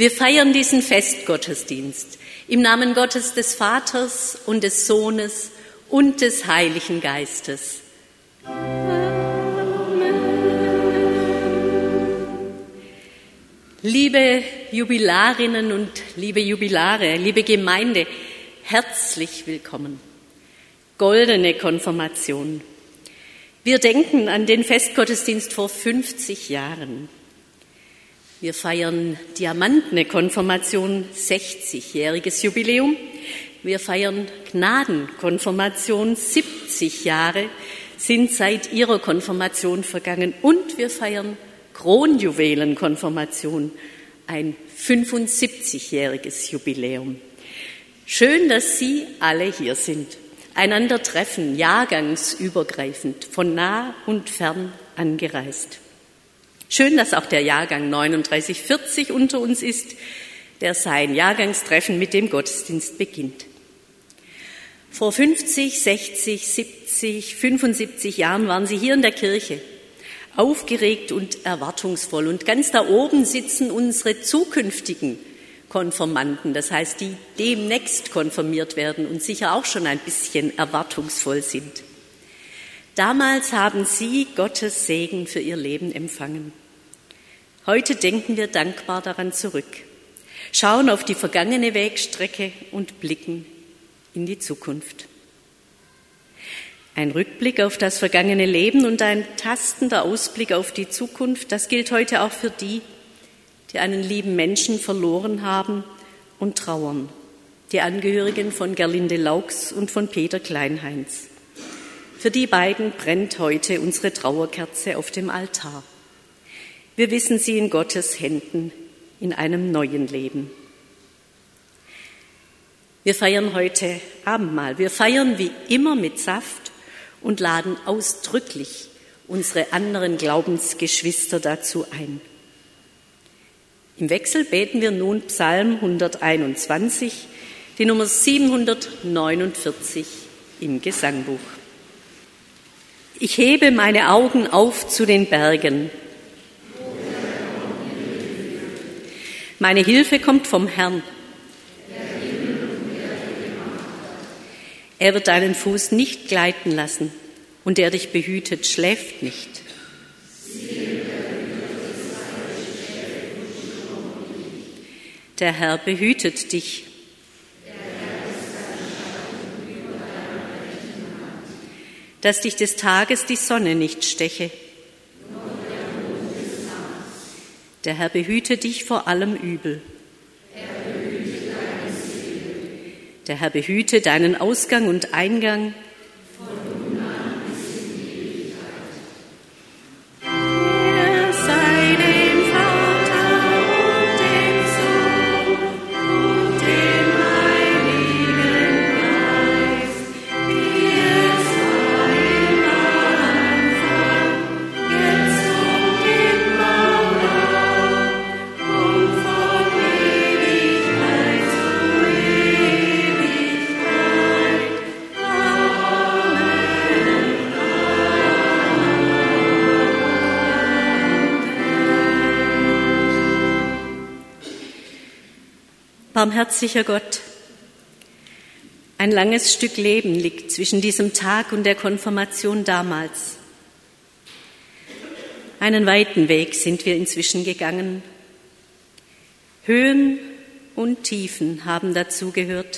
Wir feiern diesen Festgottesdienst im Namen Gottes des Vaters und des Sohnes und des Heiligen Geistes. Liebe Jubilarinnen und liebe Jubilare, liebe Gemeinde, herzlich willkommen. Goldene Konfirmation. Wir denken an den Festgottesdienst vor 50 Jahren. Wir feiern Diamantene Konfirmation, 60-jähriges Jubiläum. Wir feiern Gnadenkonfirmation, 70 Jahre sind seit ihrer Konfirmation vergangen. Und wir feiern Kronjuwelenkonfirmation, ein 75-jähriges Jubiläum. Schön, dass Sie alle hier sind, einander treffen, jahrgangsübergreifend, von nah und fern angereist. Schön, dass auch der Jahrgang 3940 unter uns ist, der sein Jahrgangstreffen mit dem Gottesdienst beginnt. Vor 50, 60, 70, 75 Jahren waren Sie hier in der Kirche, aufgeregt und erwartungsvoll. Und ganz da oben sitzen unsere zukünftigen Konfirmanden, das heißt, die demnächst konfirmiert werden und sicher auch schon ein bisschen erwartungsvoll sind. Damals haben Sie Gottes Segen für Ihr Leben empfangen. Heute denken wir dankbar daran zurück, schauen auf die vergangene Wegstrecke und blicken in die Zukunft. Ein Rückblick auf das vergangene Leben und ein tastender Ausblick auf die Zukunft, das gilt heute auch für die, die einen lieben Menschen verloren haben und trauern, die Angehörigen von Gerlinde Laux und von Peter Kleinheinz. Für die beiden brennt heute unsere Trauerkerze auf dem Altar. Wir wissen sie in Gottes Händen in einem neuen Leben. Wir feiern heute Abendmahl. Wir feiern wie immer mit Saft und laden ausdrücklich unsere anderen Glaubensgeschwister dazu ein. Im Wechsel beten wir nun Psalm 121, die Nummer 749 im Gesangbuch. Ich hebe meine Augen auf zu den Bergen. Meine Hilfe kommt vom Herrn. Er wird deinen Fuß nicht gleiten lassen, und der dich behütet, schläft nicht. Der Herr behütet dich. Dass dich des Tages die Sonne nicht steche. Der Herr behüte dich vor allem Übel. Der Herr behüte deinen Ausgang und Eingang. Barmherziger Gott, ein langes Stück Leben liegt zwischen diesem Tag und der Konfirmation damals. Einen weiten Weg sind wir inzwischen gegangen. Höhen und Tiefen haben dazugehört.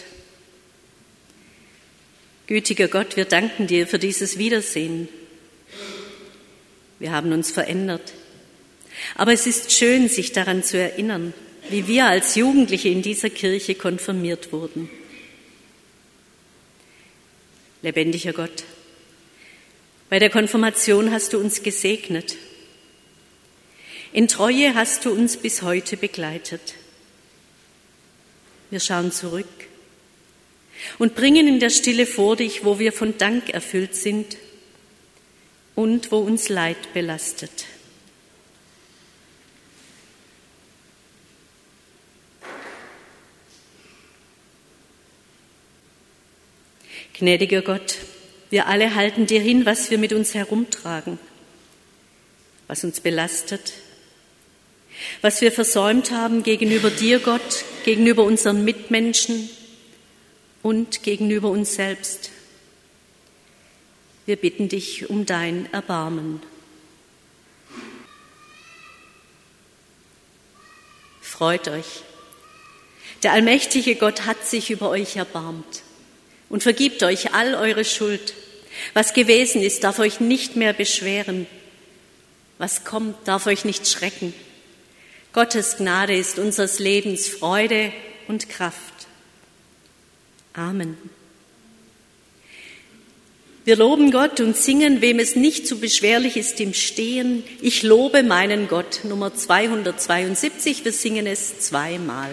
Gütiger Gott, wir danken dir für dieses Wiedersehen. Wir haben uns verändert. Aber es ist schön, sich daran zu erinnern, wie wir als Jugendliche in dieser Kirche konfirmiert wurden. Lebendiger Gott, bei der Konfirmation hast du uns gesegnet. In Treue hast du uns bis heute begleitet. Wir schauen zurück und bringen in der Stille vor dich, wo wir von Dank erfüllt sind und wo uns Leid belastet. Gnädiger Gott, wir alle halten dir hin, was wir mit uns herumtragen, was uns belastet. was wir versäumt haben gegenüber dir, Gott, gegenüber unseren Mitmenschen und gegenüber uns selbst. Wir bitten dich um dein Erbarmen. Freut euch. Der allmächtige Gott hat sich über euch erbarmt und vergibt euch all eure Schuld. Was gewesen ist, darf euch nicht mehr beschweren. Was kommt, darf euch nicht schrecken. Gottes Gnade ist unseres Lebens Freude und Kraft. Amen. Wir loben Gott und singen, wem es nicht zu beschwerlich ist im Stehen. Ich lobe meinen Gott, Nummer 272. Wir singen es zweimal.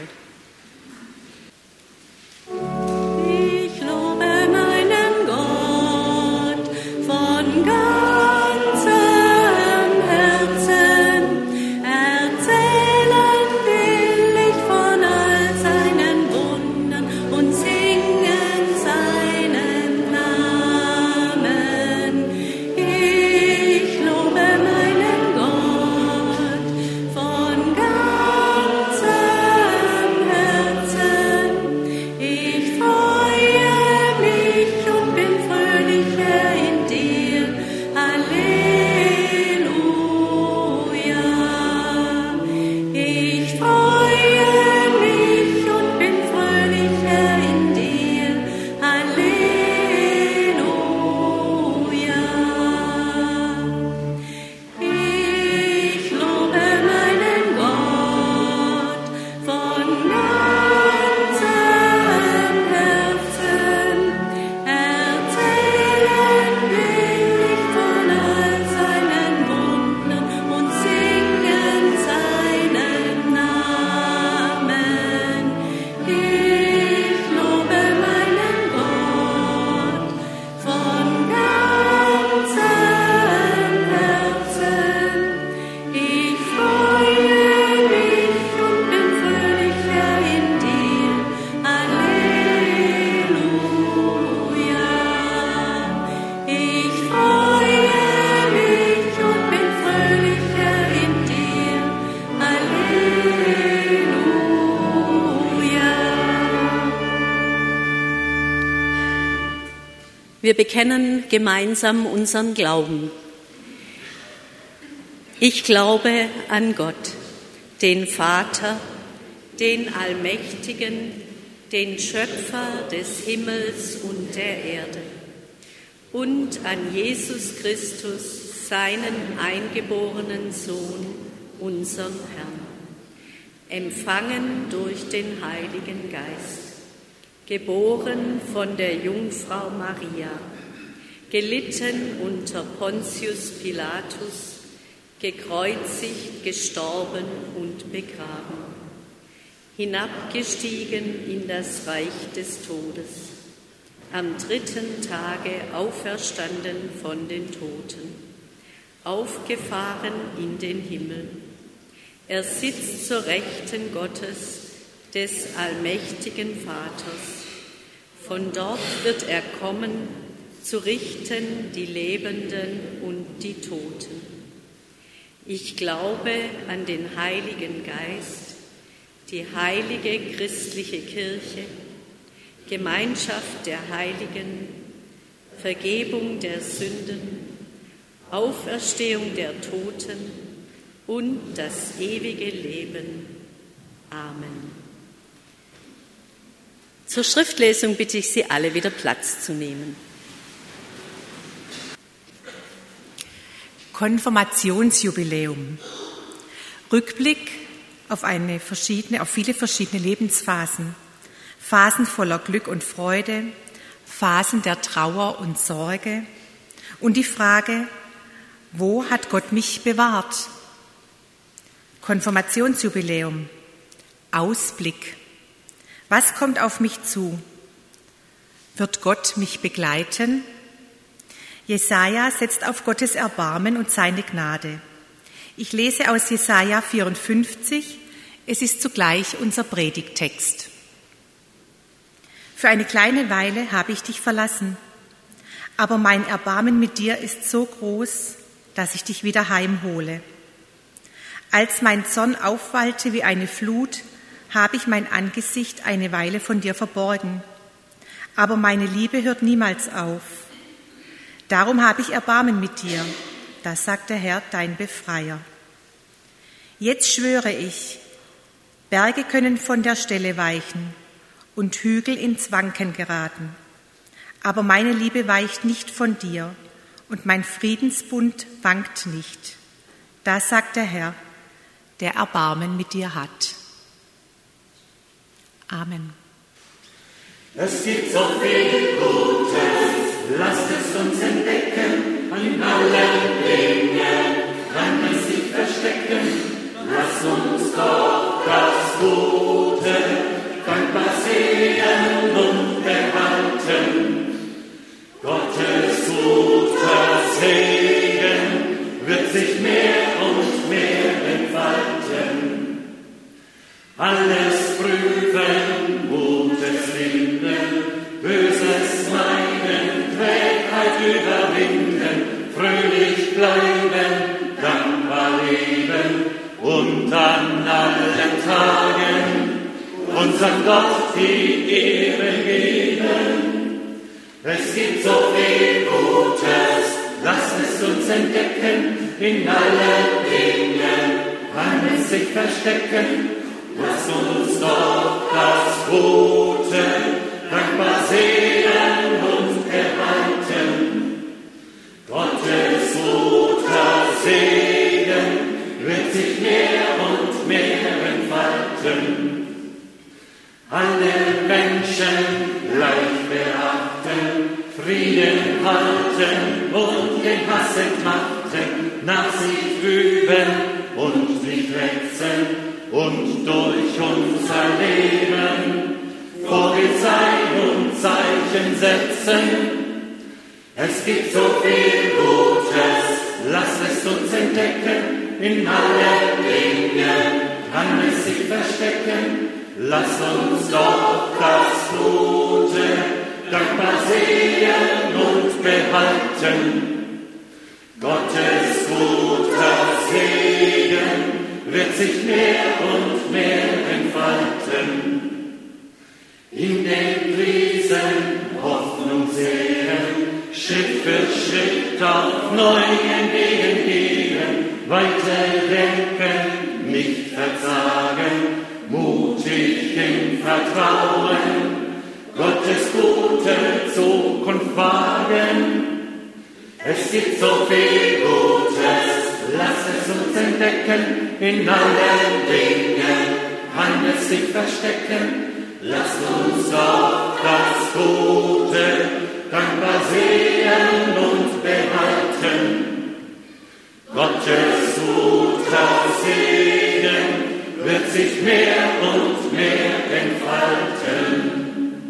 Wir bekennen gemeinsam unseren Glauben. Ich glaube an Gott, den Vater, den Allmächtigen, den Schöpfer des Himmels und der Erde, und an Jesus Christus, seinen eingeborenen Sohn, unseren Herrn, empfangen durch den Heiligen Geist, geboren von der Jungfrau Maria, gelitten unter Pontius Pilatus, gekreuzigt, gestorben und begraben, hinabgestiegen in das Reich des Todes, am 3. Tage auferstanden von den Toten, aufgefahren in den Himmel. Er sitzt zur Rechten Gottes, des allmächtigen Vaters. Von dort wird er kommen, zu richten die Lebenden und die Toten. Ich glaube an den Heiligen Geist, die heilige christliche Kirche, Gemeinschaft der Heiligen, Vergebung der Sünden, Auferstehung der Toten und das ewige Leben. Amen. Zur Schriftlesung bitte ich Sie alle, wieder Platz zu nehmen. Konfirmationsjubiläum. Rückblick auf viele verschiedene Lebensphasen. Phasen voller Glück und Freude, Phasen der Trauer und Sorge und die Frage, wo hat Gott mich bewahrt? Konfirmationsjubiläum. Ausblick. Was kommt auf mich zu? Wird Gott mich begleiten? Jesaja setzt auf Gottes Erbarmen und seine Gnade. Ich lese aus Jesaja 54. Es ist zugleich unser Predigttext. Für eine kleine Weile habe ich dich verlassen, aber mein Erbarmen mit dir ist so groß, dass ich dich wieder heimhole. Als mein Zorn aufwallte wie eine Flut, habe ich mein Angesicht eine Weile von dir verborgen. Aber meine Liebe hört niemals auf. Darum habe ich Erbarmen mit dir, das sagt der Herr, dein Befreier. Jetzt schwöre ich, Berge können von der Stelle weichen und Hügel ins Wanken geraten. Aber meine Liebe weicht nicht von dir und mein Friedensbund wankt nicht. Das sagt der Herr, der Erbarmen mit dir hat. Amen. Es gibt so viel Gutes, lasst es uns entdecken, in allen Dingen kann es sich verstecken. Lass uns doch das Gute dankbar sehen und behalten. Gottes guter Segen wird sich mehr und mehr entfalten. Alles prüfen, Gutes finden, Böses meiden, Trägheit überwinden, fröhlich bleiben, dankbar leben und an allen Tagen unserem Gott die Ehre geben. Es gibt so viel Gutes, lasst es uns entdecken, in allen Dingen kann es sich verstecken. Lass uns doch das Gute dankbar sehen und erhalten. Gottes guter Segen wird sich mehr und mehr entfalten. Alle Menschen gleich beachten, Frieden halten und den Hass entmachten, Nachsicht üben und nicht wechseln. Und durch unser Leben Vorbild und Zeichen setzen. Es gibt so viel Gutes, lasst es uns entdecken. In allen Dingen kann es sich verstecken. Lasst uns doch das Gute dankbar sehen und behalten. Gottes guter Segen wird sich mehr und mehr entfalten. In den Krisen Hoffnung sehen, Schritt für Schritt auf neuen Wegen gehen, weiter denken, nicht verzagen, mutig im Vertrauen, Gottes gute Zukunft wagen. Es gibt so viel Gutes, lasst es uns entdecken, in allen Dingen kann es sich verstecken. Lasst uns doch das Gute dankbar sehen und behalten. Gottes guter Segen wird sich mehr und mehr entfalten.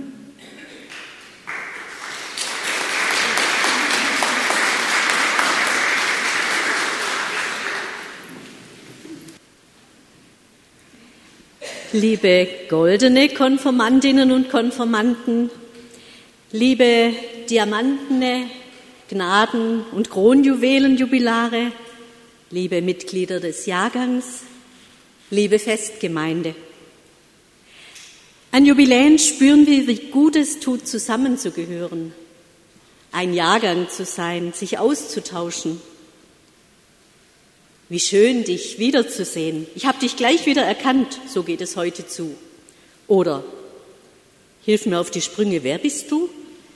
Liebe goldene Konfirmandinnen und Konfirmanden, liebe diamantene Gnaden- und Kronjuwelenjubilare, liebe Mitglieder des Jahrgangs, liebe Festgemeinde. An Jubiläen spüren wir, wie gut es tut, zusammenzugehören, ein Jahrgang zu sein, sich auszutauschen. Wie schön, dich wiederzusehen. Ich habe dich gleich wieder erkannt, so geht es heute zu. Oder, hilf mir auf die Sprünge, wer bist du?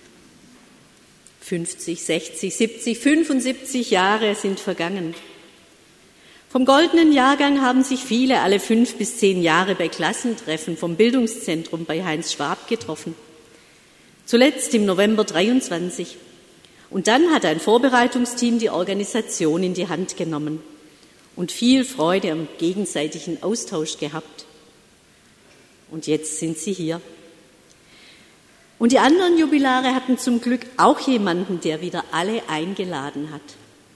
50, 60, 70, 75 Jahre sind vergangen. Vom goldenen Jahrgang haben sich viele alle 5 bis 10 Jahre bei Klassentreffen vom Bildungszentrum bei Heinz Schwab getroffen. Zuletzt im November 23. Und dann hat ein Vorbereitungsteam die Organisation in die Hand genommen und viel Freude am gegenseitigen Austausch gehabt. Und jetzt sind sie hier. Und die anderen Jubilare hatten zum Glück auch jemanden, der wieder alle eingeladen hat.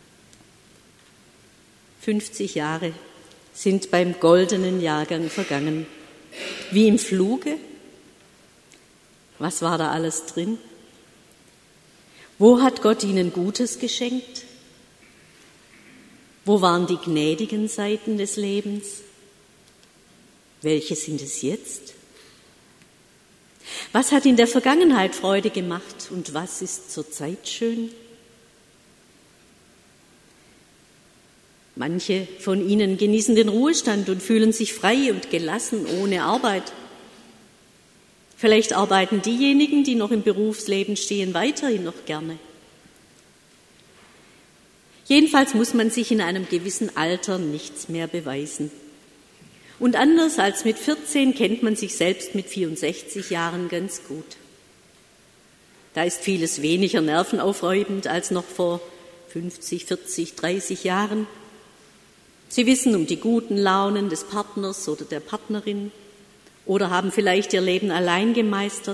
50 Jahre sind beim goldenen Jahrgang vergangen. Wie im Fluge? Was war da alles drin? Wo hat Gott ihnen Gutes geschenkt? Wo waren die gnädigen Seiten des Lebens? Welche sind es jetzt? Was hat in der Vergangenheit Freude gemacht und was ist zurzeit schön? Manche von ihnen genießen den Ruhestand und fühlen sich frei und gelassen ohne Arbeit. Vielleicht arbeiten diejenigen, die noch im Berufsleben stehen, weiterhin noch gerne. Jedenfalls muss man sich in einem gewissen Alter nichts mehr beweisen. Und anders als mit 14 kennt man sich selbst mit 64 Jahren ganz gut. Da ist vieles weniger nervenaufreibend als noch vor 50, 40, 30 Jahren. Sie wissen um die guten Launen des Partners oder der Partnerin oder haben vielleicht ihr Leben allein gemeistert.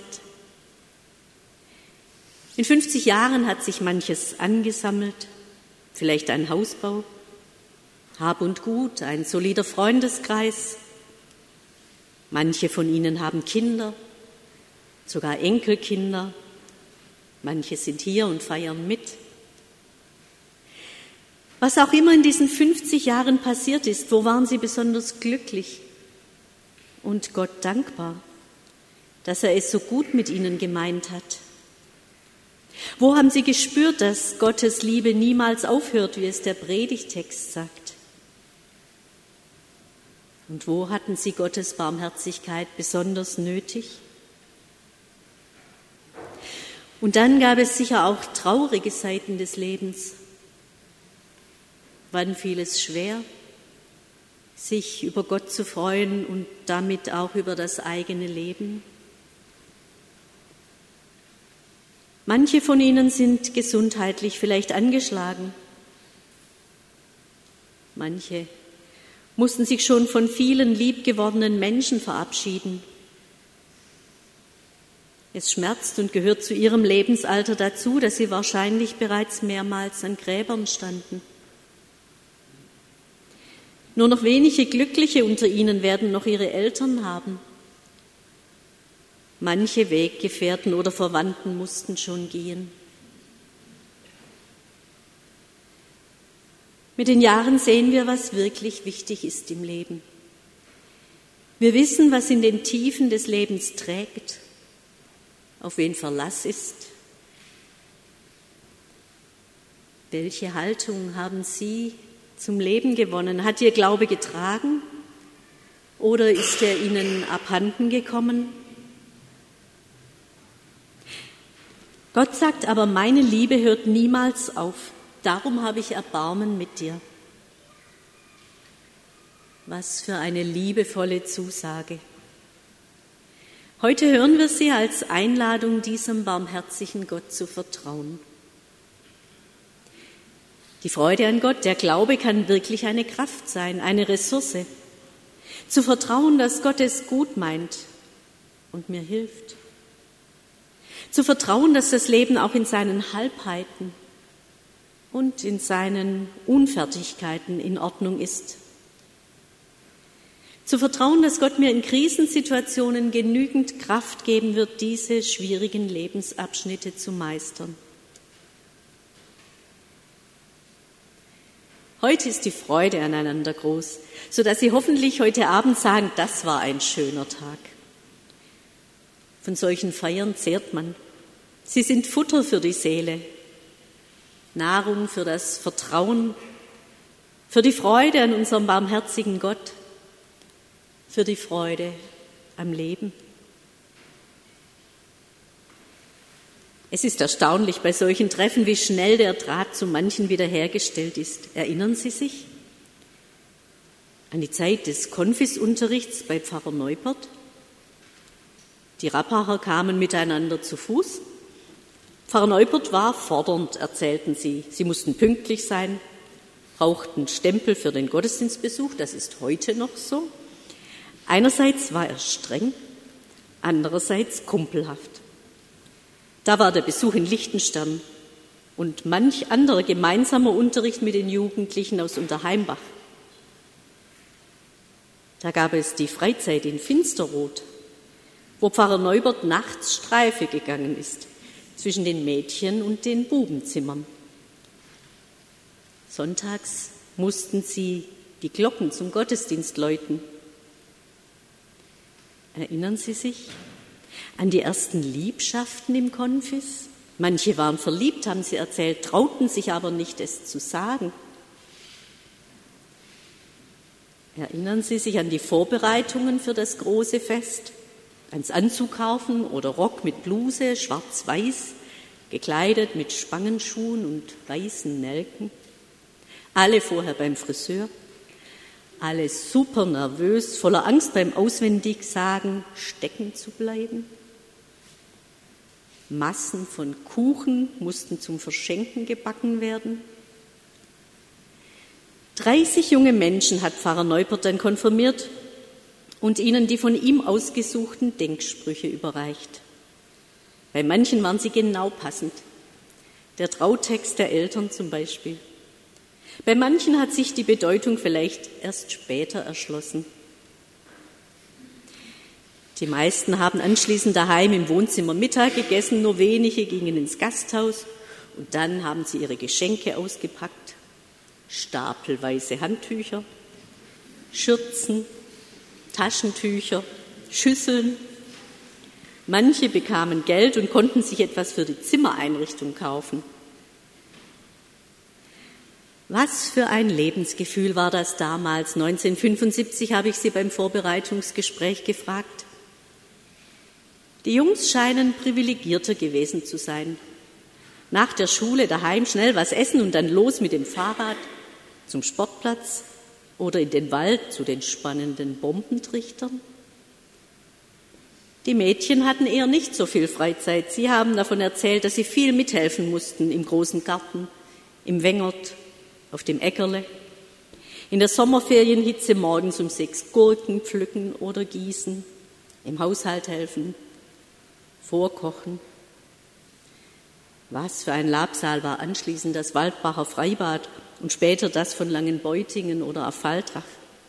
In 50 Jahren hat sich manches angesammelt, vielleicht ein Hausbau, Hab und Gut, ein solider Freundeskreis. Manche von ihnen haben Kinder, sogar Enkelkinder. Manche sind hier und feiern mit. Was auch immer in diesen 50 Jahren passiert ist, wo waren sie besonders glücklich und Gott dankbar, dass er es so gut mit ihnen gemeint hat? Wo haben sie gespürt, dass Gottes Liebe niemals aufhört, wie es der Predigtext sagt? Und wo hatten sie Gottes Barmherzigkeit besonders nötig? Und dann gab es sicher auch traurige Seiten des Lebens. Wann fiel es schwer, sich über Gott zu freuen und damit auch über das eigene Leben? Manche von ihnen sind gesundheitlich vielleicht angeschlagen. Manche mussten sich schon von vielen liebgewordenen Menschen verabschieden. Es schmerzt und gehört zu ihrem Lebensalter dazu, dass sie wahrscheinlich bereits mehrmals an Gräbern standen. Nur noch wenige Glückliche unter ihnen werden noch ihre Eltern haben. Manche Weggefährten oder Verwandten mussten schon gehen. Mit den Jahren sehen wir, was wirklich wichtig ist im Leben. Wir wissen, was in den Tiefen des Lebens trägt, auf wen Verlass ist. Welche Haltung haben Sie zum Leben gewonnen? Hat Ihr Glaube getragen oder ist er Ihnen abhanden gekommen? Gott sagt aber, meine Liebe hört niemals auf. Darum habe ich Erbarmen mit dir. Was für eine liebevolle Zusage. Heute hören wir sie als Einladung, diesem barmherzigen Gott zu vertrauen. Die Freude an Gott, der Glaube kann wirklich eine Kraft sein, eine Ressource. Zu vertrauen, dass Gott es gut meint und mir hilft. Zu vertrauen, dass das Leben auch in seinen Halbheiten und in seinen Unfertigkeiten in Ordnung ist. Zu vertrauen, dass Gott mir in Krisensituationen genügend Kraft geben wird, diese schwierigen Lebensabschnitte zu meistern. Heute ist die Freude aneinander groß, sodass Sie hoffentlich heute Abend sagen, das war ein schöner Tag. Von solchen Feiern zehrt man. Sie sind Futter für die Seele, Nahrung für das Vertrauen, für die Freude an unserem barmherzigen Gott, für die Freude am Leben. Es ist erstaunlich bei solchen Treffen, wie schnell der Draht zu manchen wiederhergestellt ist. Erinnern Sie sich an die Zeit des Konfisunterrichts bei Pfarrer Neupert? Die Rappacher kamen miteinander zu Fuß. Pfarrer Neupert war fordernd, erzählten sie. Sie mussten pünktlich sein, brauchten Stempel für den Gottesdienstbesuch, das ist heute noch so. Einerseits war er streng, andererseits kumpelhaft. Da war der Besuch in Lichtenstern und manch anderer gemeinsamer Unterricht mit den Jugendlichen aus Unterheimbach. Da gab es die Freizeit in Finsterroth, wo Pfarrer Neupert nachts Streife gegangen ist zwischen den Mädchen- und den Bubenzimmern. Sonntags mussten sie die Glocken zum Gottesdienst läuten. Erinnern Sie sich an die ersten Liebschaften im Konfis? Manche waren verliebt, haben sie erzählt, trauten sich aber nicht, es zu sagen. Erinnern Sie sich an die Vorbereitungen für das große Fest? Ans Anzug kaufen oder Rock mit Bluse, schwarz-weiß, gekleidet mit Spangenschuhen und weißen Nelken. Alle vorher beim Friseur. Alle super nervös, voller Angst beim Auswendigsagen stecken zu bleiben. Massen von Kuchen mussten zum Verschenken gebacken werden. 30 junge Menschen hat Pfarrer Neupert dann konfirmiert und ihnen die von ihm ausgesuchten Denksprüche überreicht. Bei manchen waren sie genau passend. Der Trautext der Eltern zum Beispiel. Bei manchen hat sich die Bedeutung vielleicht erst später erschlossen. Die meisten haben anschließend daheim im Wohnzimmer Mittag gegessen, nur wenige gingen ins Gasthaus und dann haben sie ihre Geschenke ausgepackt. Stapelweise Handtücher, Schürzen, Taschentücher, Schüsseln. Manche bekamen Geld und konnten sich etwas für die Zimmereinrichtung kaufen. Was für ein Lebensgefühl war das damals? 1975 habe ich Sie beim Vorbereitungsgespräch gefragt. Die Jungs scheinen privilegierter gewesen zu sein. Nach der Schule daheim schnell was essen und dann los mit dem Fahrrad zum Sportplatz oder in den Wald zu den spannenden Bombentrichtern. Die Mädchen hatten eher nicht so viel Freizeit. Sie haben davon erzählt, dass sie viel mithelfen mussten im großen Garten, im Wengert, auf dem Äckerle. In der Sommerferienhitze morgens um 6 Gurken pflücken oder gießen, im Haushalt helfen, vorkochen. Was für ein Labsal war anschließend das Waldbacher Freibad und später das von Langenbeutingen oder Affaltrach.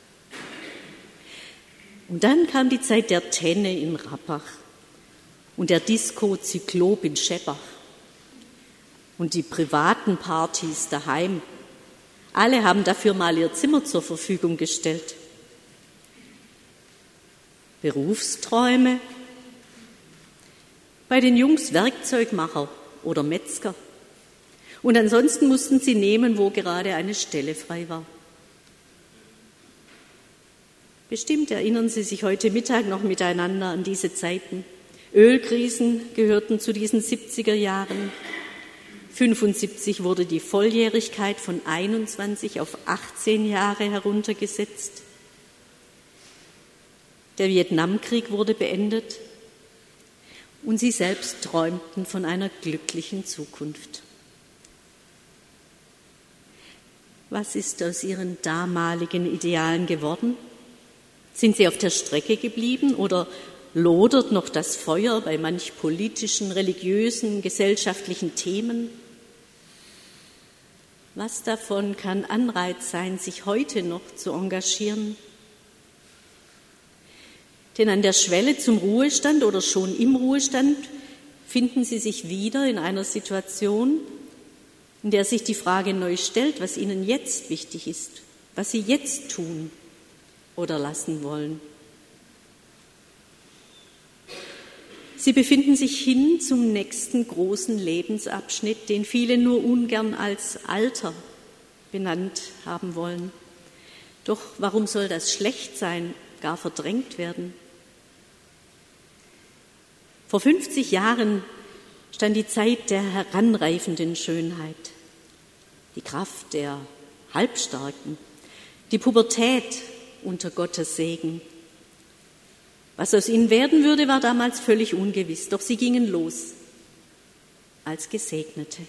Und dann kam die Zeit der Tenne in Rappach und der Disco Zyklop in Scheppach und die privaten Partys daheim. Alle haben dafür mal ihr Zimmer zur Verfügung gestellt. Berufsträume? Bei den Jungs Werkzeugmacher oder Metzger. Und ansonsten mussten sie nehmen, wo gerade eine Stelle frei war. Bestimmt erinnern Sie sich heute Mittag noch miteinander an diese Zeiten. Ölkrisen gehörten zu diesen 70er Jahren. 1975 wurde die Volljährigkeit von 21 auf 18 Jahre heruntergesetzt. Der Vietnamkrieg wurde beendet und sie selbst träumten von einer glücklichen Zukunft. Was ist aus ihren damaligen Idealen geworden? Sind sie auf der Strecke geblieben oder lodert noch das Feuer bei manch politischen, religiösen, gesellschaftlichen Themen? Was davon kann Anreiz sein, sich heute noch zu engagieren? Denn an der Schwelle zum Ruhestand oder schon im Ruhestand finden Sie sich wieder in einer Situation, in der sich die Frage neu stellt, was Ihnen jetzt wichtig ist, was Sie jetzt tun oder lassen wollen. Sie befinden sich hin zum nächsten großen Lebensabschnitt, den viele nur ungern als Alter benannt haben wollen. Doch warum soll das schlecht sein, gar verdrängt werden? Vor 50 Jahren stand die Zeit der heranreifenden Schönheit, die Kraft der Halbstarken, die Pubertät unter Gottes Segen. Was aus ihnen werden würde, war damals völlig ungewiss, doch sie gingen los als Gesegnete.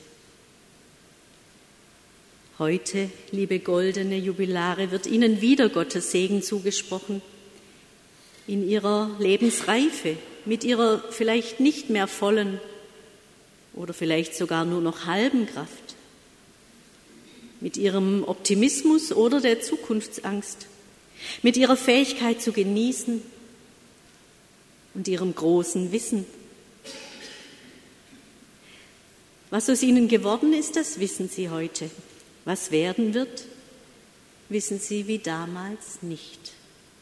Heute, liebe goldene Jubilare, wird ihnen wieder Gottes Segen zugesprochen, in ihrer Lebensreife, mit ihrer vielleicht nicht mehr vollen oder vielleicht sogar nur noch halben Kraft, mit ihrem Optimismus oder der Zukunftsangst, mit ihrer Fähigkeit zu genießen und ihrem großen Wissen. Was aus ihnen geworden ist, das wissen sie heute. Was werden wird, wissen sie wie damals nicht.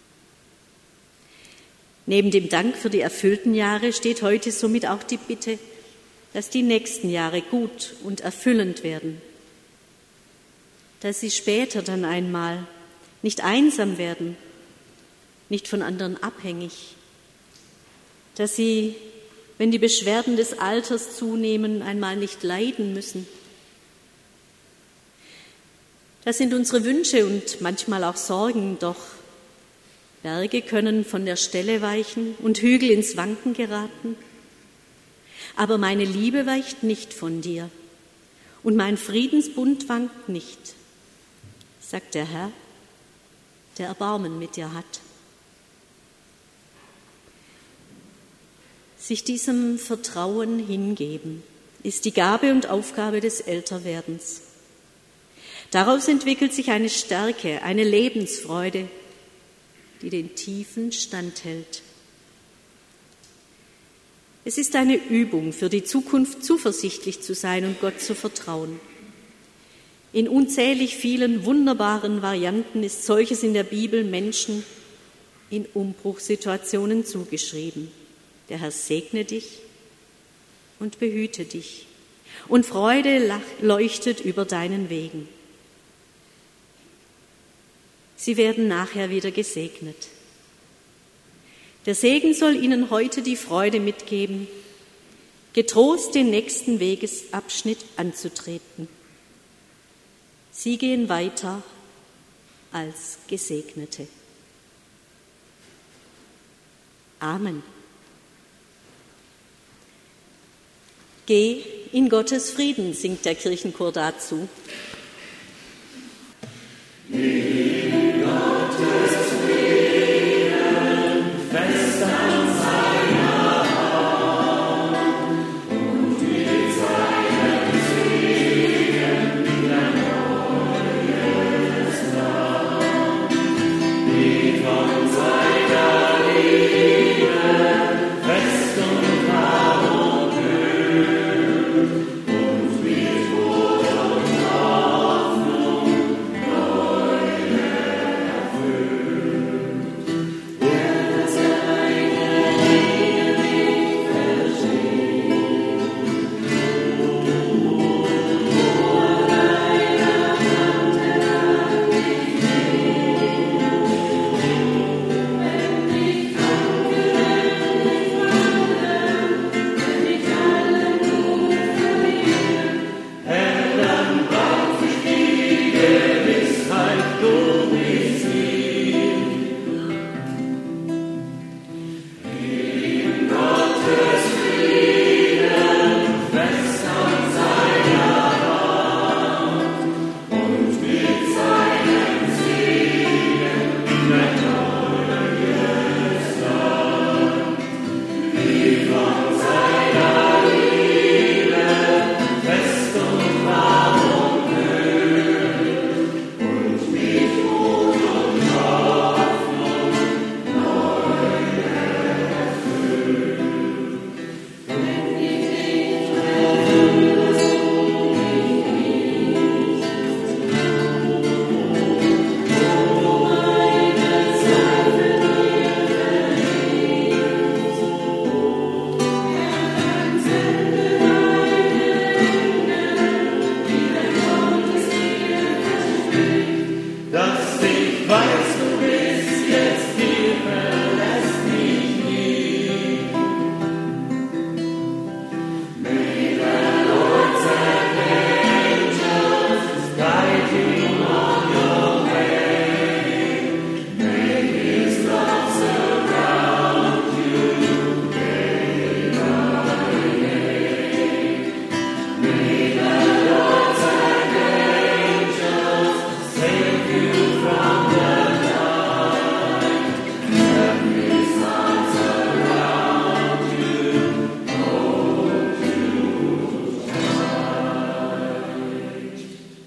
Neben dem Dank für die erfüllten Jahre steht heute somit auch die Bitte, dass die nächsten Jahre gut und erfüllend werden, dass sie später dann einmal nicht einsam werden, nicht von anderen abhängig, dass sie, wenn die Beschwerden des Alters zunehmen, einmal nicht leiden müssen. Das sind unsere Wünsche und manchmal auch Sorgen, doch Berge können von der Stelle weichen und Hügel ins Wanken geraten. Aber meine Liebe weicht nicht von dir und mein Friedensbund wankt nicht, sagt der Herr, der Erbarmen mit dir hat. Sich diesem Vertrauen hingeben, ist die Gabe und Aufgabe des Älterwerdens. Daraus entwickelt sich eine Stärke, eine Lebensfreude, die den Tiefen standhält. Es ist eine Übung für die Zukunft, zuversichtlich zu sein und Gott zu vertrauen. In unzählig vielen wunderbaren Varianten ist solches in der Bibel Menschen in Umbruchssituationen zugeschrieben. Der Herr segne dich und behüte dich, und Freude leuchtet über deinen Wegen. Sie werden nachher wieder gesegnet. Der Segen soll ihnen heute die Freude mitgeben, getrost den nächsten Wegesabschnitt anzutreten. Sie gehen weiter als Gesegnete. Amen. Geh in Gottes Frieden, singt der Kirchenchor dazu. In Gottes Frieden, fest an seiner Hand und mit seinem Segen in ein neues Land. Wie von seiner Liebe fest und wahr und höher und mit Mut und Hoffnung neu erfüllt. Er seine Liebe versteht, nur deiner Hand er mich nimmt. Wenn ich wandeln, wenn ich allen Mut verliere, Herr, dann brauch ich die Gewissheit, du bist hier. In Gottes Frieden, fest an seiner Hand und mit seinem Segen in ein neues Land. Wie von seiner Liebe fest und wahr und höher und mit Mut und Hoffnung neu erfüllt. Wenn ich dich treffe, so mich nicht, wo meine Zweifel dir verliebst, dann sende deine Engel, die dein Gottes dir verspricht, dass ich weiß, du bist jetzt hier, verlässt mich nie. May the Lord send angels guide you on your way. May His love surround you day by day. May the Lord send angels save you from the night. Have His arms around you, hold you tight.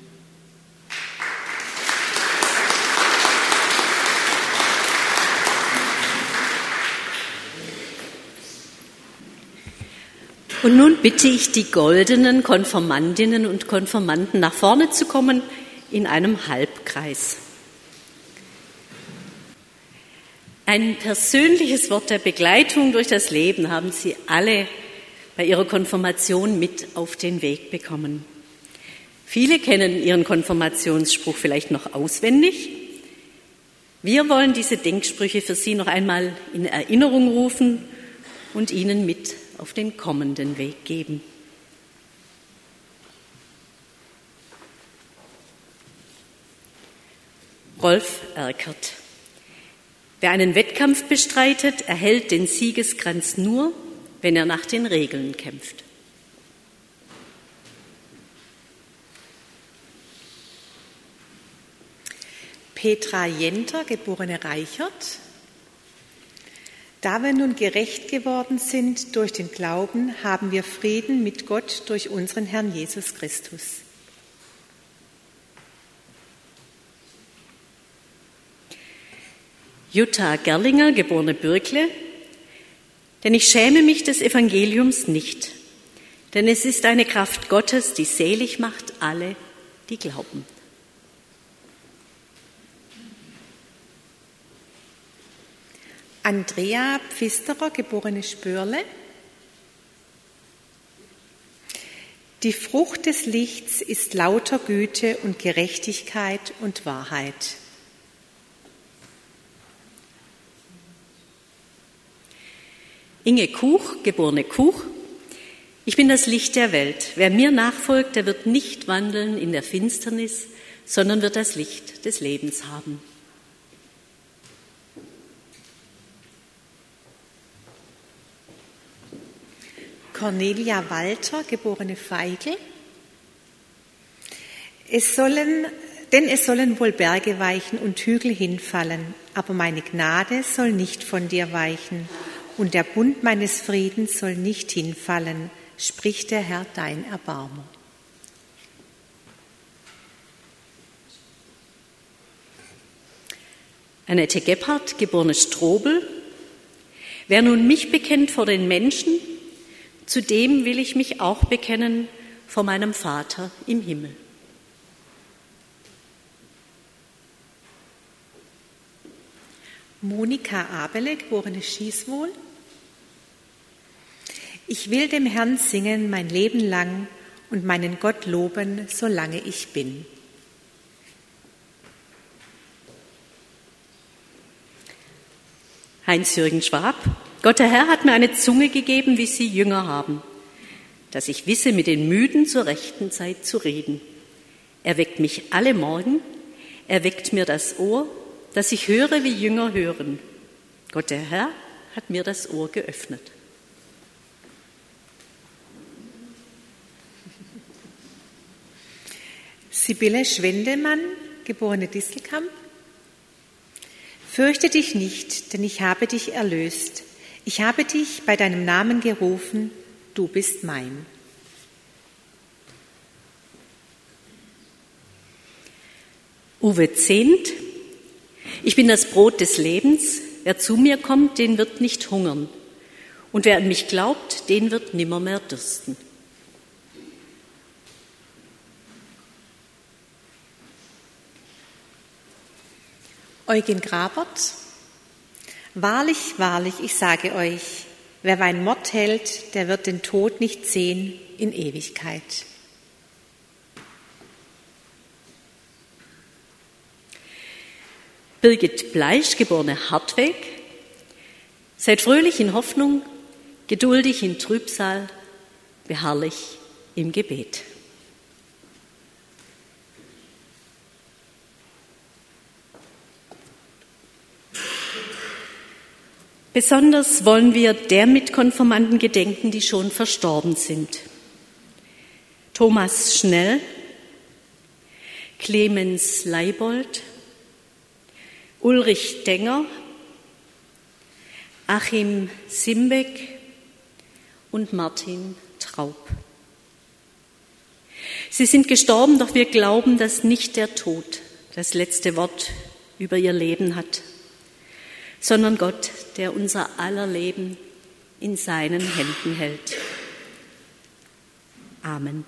Und nun bitte ich die goldenen Konfirmandinnen und Konfirmanden nach vorne zu kommen in einem Halbkreis. Ein persönliches Wort der Begleitung durch das Leben haben Sie alle bei Ihrer Konfirmation mit auf den Weg bekommen. Viele kennen Ihren Konfirmationsspruch vielleicht noch auswendig. Wir wollen diese Denksprüche für Sie noch einmal in Erinnerung rufen und Ihnen mit auf den kommenden Weg geben. Rolf Erckert: Wer einen Wettkampf bestreitet, erhält den Siegeskranz nur, wenn er nach den Regeln kämpft. Petra Jenter, geborene Reichert: Da wir nun gerecht geworden sind durch den Glauben, haben wir Frieden mit Gott durch unseren Herrn Jesus Christus. Jutta Gerlinger, geborene Bürkle: Denn ich schäme mich des Evangeliums nicht, denn es ist eine Kraft Gottes, die selig macht alle, die glauben. Andrea Pfisterer, geborene Spörle: Die Frucht des Lichts ist lauter Güte und Gerechtigkeit und Wahrheit. Inge Kuch, geborene Kuch: Ich bin das Licht der Welt. Wer mir nachfolgt, der wird nicht wandeln in der Finsternis, sondern wird das Licht des Lebens haben. Cornelia Walter, geborene Feigl: Denn es sollen wohl Berge weichen und Hügel hinfallen, aber meine Gnade soll nicht von dir weichen und der Bund meines Friedens soll nicht hinfallen, spricht der Herr, dein Erbarmer. Annette Gebhardt, geborene Strobel: Wer nun mich bekennt vor den Menschen, zu dem will ich mich auch bekennen vor meinem Vater im Himmel. Monika Abele, geborene Schießwohl: Ich will dem Herrn singen mein Leben lang und meinen Gott loben, solange ich bin. Heinz-Jürgen Schwab: Gott der Herr hat mir eine Zunge gegeben, wie sie Jünger haben, dass ich wisse, mit den Müden zur rechten Zeit zu reden. Er weckt mich alle Morgen, er weckt mir das Ohr, dass ich höre, wie Jünger hören. Gott der Herr hat mir das Ohr geöffnet. Sibylle Schwendemann, geborene Distelkamp: Fürchte dich nicht, denn ich habe dich erlöst. Ich habe dich bei deinem Namen gerufen, du bist mein. Uwe Zehnt: Ich bin das Brot des Lebens. Wer zu mir kommt, den wird nicht hungern. Und wer an mich glaubt, den wird nimmermehr dürsten. Eugen Grabert: Wahrlich, wahrlich, ich sage euch, wer mein Wort hält, der wird den Tod nicht sehen in Ewigkeit. Birgit Bleisch, geborene Hartweg: Seid fröhlich in Hoffnung, geduldig in Trübsal, beharrlich im Gebet. Besonders wollen wir der Mitkonfirmanden gedenken, die schon verstorben sind. Thomas Schnell, Clemens Leibold, Ulrich Denger, Achim Simbeck und Martin Traub. Sie sind gestorben, doch wir glauben, dass nicht der Tod das letzte Wort über ihr Leben hat, sondern Gott, der unser aller Leben in seinen Händen hält. Amen.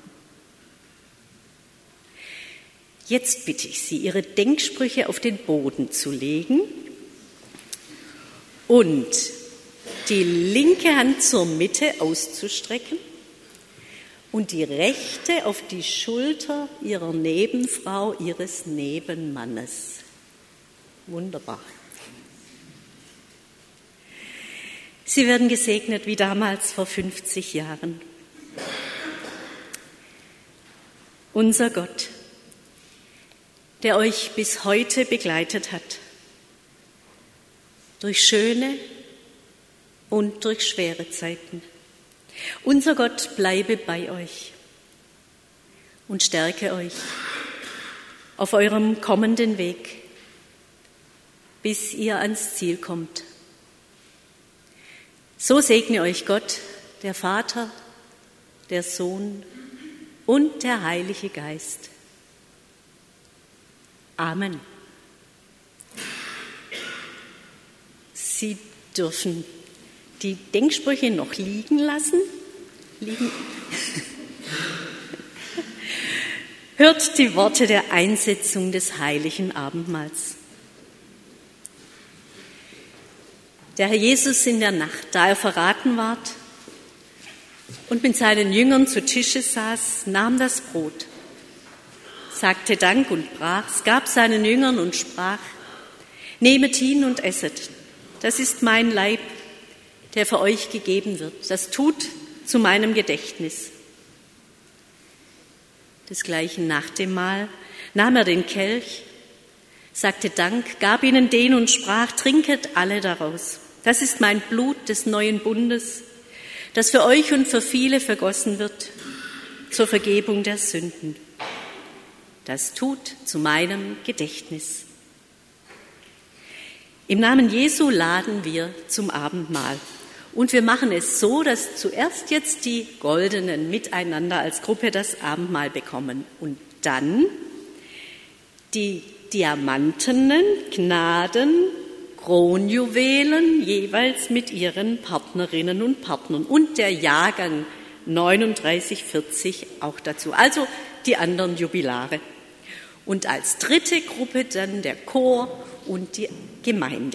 Jetzt bitte ich Sie, Ihre Denksprüche auf den Boden zu legen und die linke Hand zur Mitte auszustrecken und die rechte auf die Schulter ihrer Nebenfrau, ihres Nebenmannes. Wunderbar. Sie werden gesegnet wie damals vor 50 Jahren. Unser Gott, der euch bis heute begleitet hat, durch schöne und durch schwere Zeiten. Unser Gott bleibe bei euch und stärke euch auf eurem kommenden Weg, bis ihr ans Ziel kommt. So segne euch Gott, der Vater, der Sohn und der Heilige Geist. Amen. Sie dürfen die Denksprüche noch liegen lassen. Hört die Worte der Einsetzung des heiligen Abendmahls. Der Herr Jesus in der Nacht, da er verraten ward und mit seinen Jüngern zu Tische saß, nahm das Brot, sagte Dank und brach's, gab seinen Jüngern und sprach: Nehmet hin und esset, das ist mein Leib, der für euch gegeben wird. Das tut zu meinem Gedächtnis. Desgleichen nach dem Mahl nahm er den Kelch, sagte Dank, gab ihnen den und sprach: Trinket alle daraus. Das ist mein Blut des neuen Bundes, das für euch und für viele vergossen wird zur Vergebung der Sünden. Das tut zu meinem Gedächtnis. Im Namen Jesu laden wir zum Abendmahl. Und wir machen es so, dass zuerst jetzt die Goldenen miteinander als Gruppe das Abendmahl bekommen und dann die Diamantenen, Gnaden, Kronjuwelen jeweils mit ihren Partnerinnen und Partnern und der Jahrgang 3940 auch dazu, also die anderen Jubilare. Und als dritte Gruppe dann der Chor und die Gemeinde.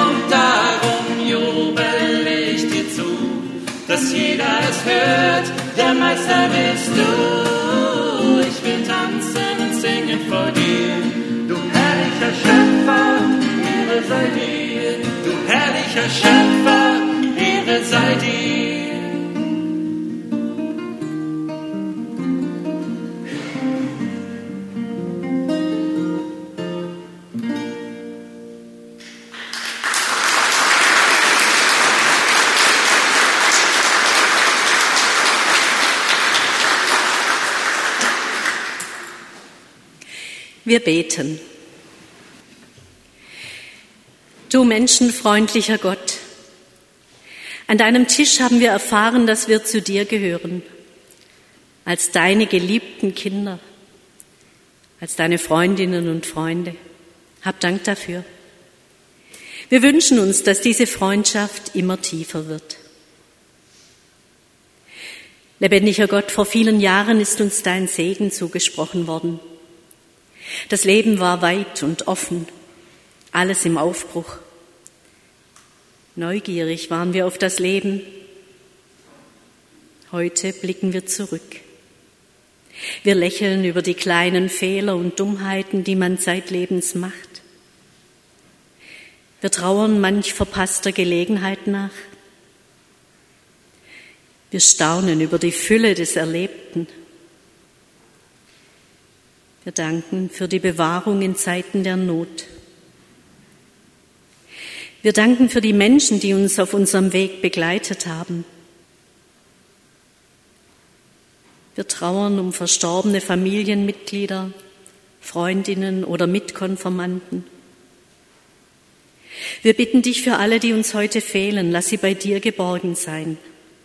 Dass jeder es hört, der Meister bist du. Ich will tanzen und singen vor dir. Du herrlicher Schöpfer, Ehre sei dir. Du herrlicher Schöpfer, Ehre sei dir. Wir beten. Du menschenfreundlicher Gott, an deinem Tisch haben wir erfahren, dass wir zu dir gehören, als deine geliebten Kinder, als deine Freundinnen und Freunde. Hab Dank dafür. Wir wünschen uns, dass diese Freundschaft immer tiefer wird. Lebendiger Gott, vor vielen Jahren ist uns dein Segen zugesprochen worden. Das Leben war weit und offen, alles im Aufbruch. Neugierig waren wir auf das Leben. Heute blicken wir zurück. Wir lächeln über die kleinen Fehler und Dummheiten, die man zeitlebens macht. Wir trauern manch verpasster Gelegenheit nach. Wir staunen über die Fülle des Erlebten. Wir danken für die Bewahrung in Zeiten der Not. Wir danken für die Menschen, die uns auf unserem Weg begleitet haben. Wir trauern um verstorbene Familienmitglieder, Freundinnen oder Mitkonfirmanden. Wir bitten dich für alle, die uns heute fehlen, lass sie bei dir geborgen sein.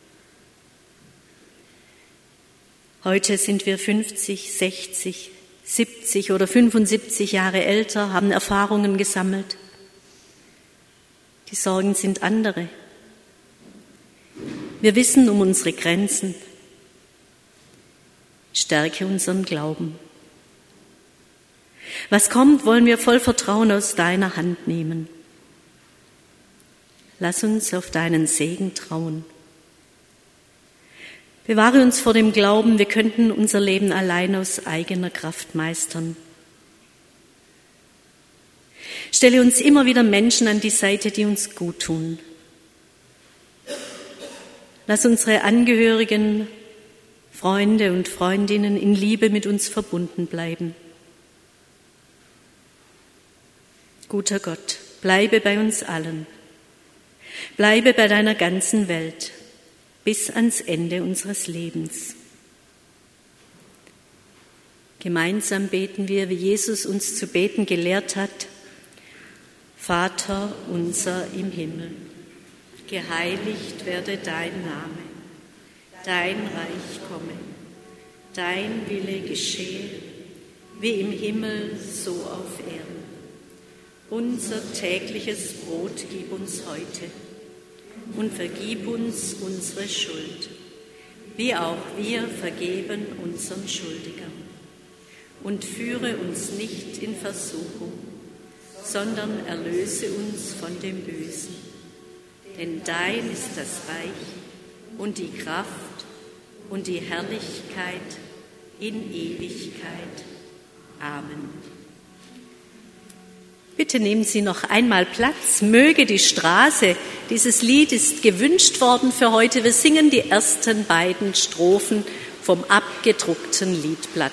Heute sind wir 50, 60, 70 oder 75 Jahre älter, haben Erfahrungen gesammelt. Die Sorgen sind andere. Wir wissen um unsere Grenzen. Stärke unseren Glauben. Was kommt, wollen wir voll Vertrauen aus deiner Hand nehmen. Lass uns auf deinen Segen trauen. Bewahre uns vor dem Glauben, wir könnten unser Leben allein aus eigener Kraft meistern. Stelle uns immer wieder Menschen an die Seite, die uns gut tun. Lass unsere Angehörigen, Freunde und Freundinnen in Liebe mit uns verbunden bleiben. Guter Gott, bleibe bei uns allen. Bleibe bei deiner ganzen Welt. Bis ans Ende unseres Lebens. Gemeinsam beten wir, wie Jesus uns zu beten gelehrt hat. Vater unser im Himmel, geheiligt werde dein Name, dein Reich komme, dein Wille geschehe, wie im Himmel, so auf Erden. Unser tägliches Brot gib uns heute. Und vergib uns unsere Schuld, wie auch wir vergeben unseren Schuldigern. Und führe uns nicht in Versuchung, sondern erlöse uns von dem Bösen. Denn dein ist das Reich und die Kraft und die Herrlichkeit in Ewigkeit. Amen. Bitte nehmen Sie noch einmal Platz. Möge die Straße. Dieses Lied ist gewünscht worden für heute. Wir singen die ersten beiden Strophen vom abgedruckten Liedblatt.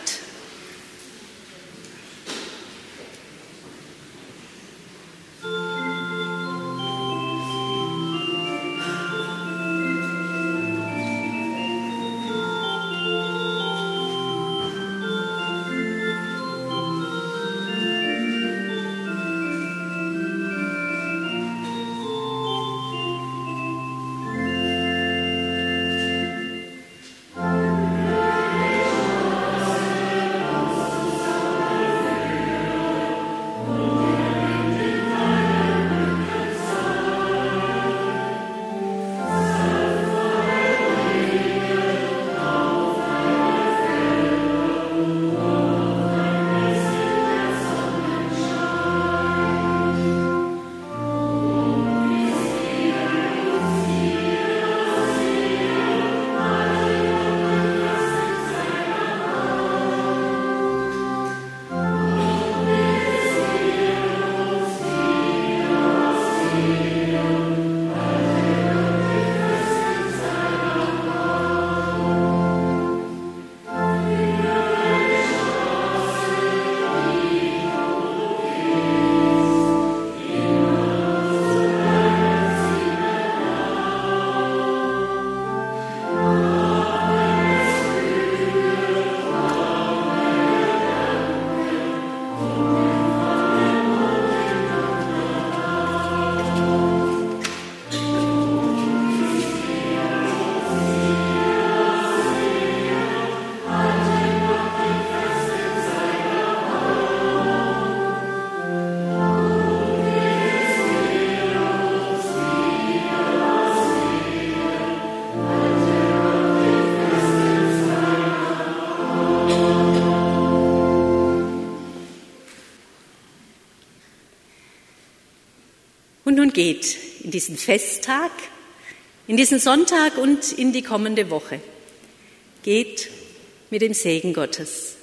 Und nun geht in diesen Festtag, in diesen Sonntag und in die kommende Woche. Geht mit dem Segen Gottes.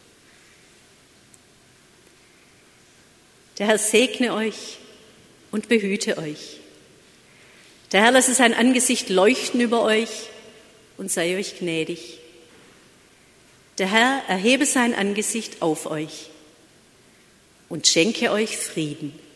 Der Herr segne euch und behüte euch. Der Herr lasse sein Angesicht leuchten über euch und sei euch gnädig. Der Herr erhebe sein Angesicht auf euch und schenke euch Frieden.